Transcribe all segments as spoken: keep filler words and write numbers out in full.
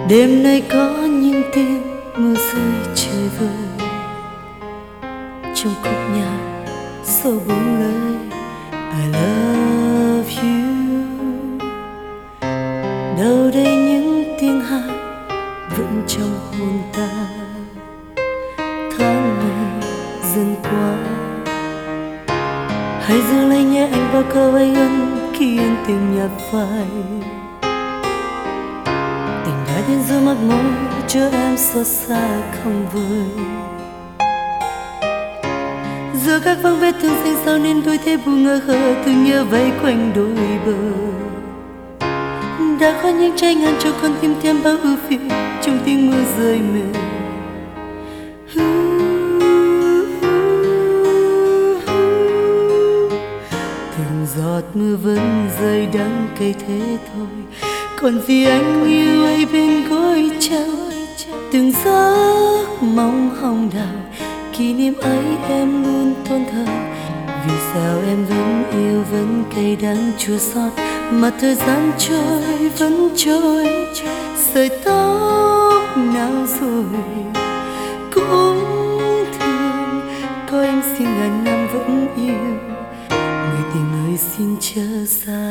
Đêm nay có những tiếng mưa rơi trời vơi, trong khúc nhạc sâu buông lời I love you. Đâu đây những tiếng hát vẫn trong hồn ta. Tháng ngày dần qua, hãy giữ lấy nhé anh vào câu ấy ân khi anh tìm nhạt phai. Tình đã đến giữa mắt môi cho em xót xa không vơi. Giữa các vắng vết thương xanh sao nên tôi thấy buồn ngơ khờ, từng nhớ vây quanh đôi bờ. Đã có những trái ngang cho con tim thêm bao ưu phiền trong tiếng mưa rơi mềm. Từng giọt mưa vẫn rơi đắng cay thế thôi, còn vì anh yêu ấy bên gối trắng. Từng giấc mong hồng đào, kỷ niệm ấy em luôn tôn thờ. Vì sao em vẫn yêu vẫn cay đắng chua xót, mà thời gian trôi vẫn trôi. Sợi tóc nào rồi cũng thương, có em xin ngàn năm vẫn yêu, người tình ơi xin chớ xa.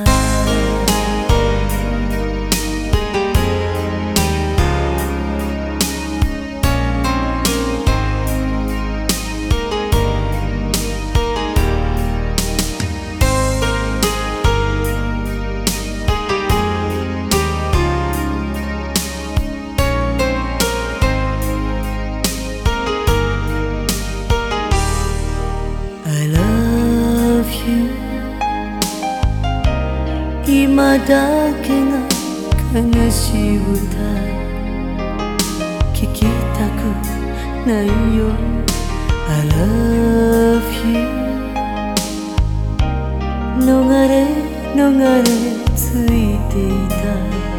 Imadakenga kangashi uta kikitaku nai yo. I love you. Nogare nogare tsuite ita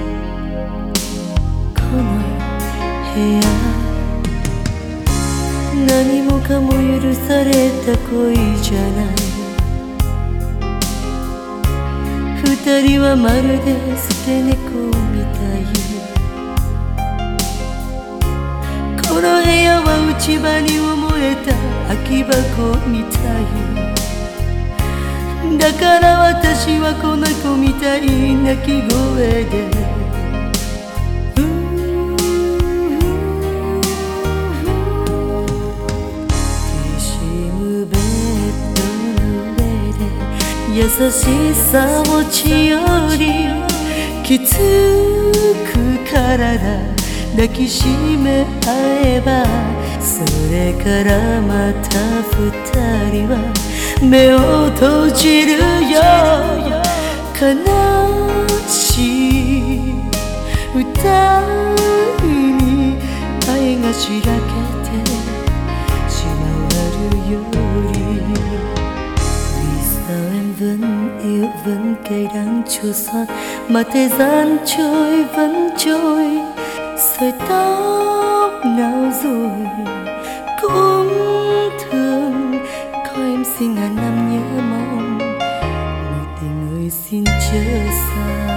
kono buya, nani mo kamo yurusareta koi janai. 二人はまるで捨て猫みたい。この部屋は内場に埋もれた空き箱みたい。だから私はこの子みたい泣き声で優しさ持ちよりきつく体抱きしめ合えば、それからまた二人は目を閉じるよ。悲しい歌に愛がしらけてしまうより。Vẫn yêu vẫn cay đắng chua xót, mà thời gian trôi vẫn trôi. Sợi tóc nào rồi cũng thương, có em xin ngàn năm nhớ mong, người tình ơi xin chớ xa.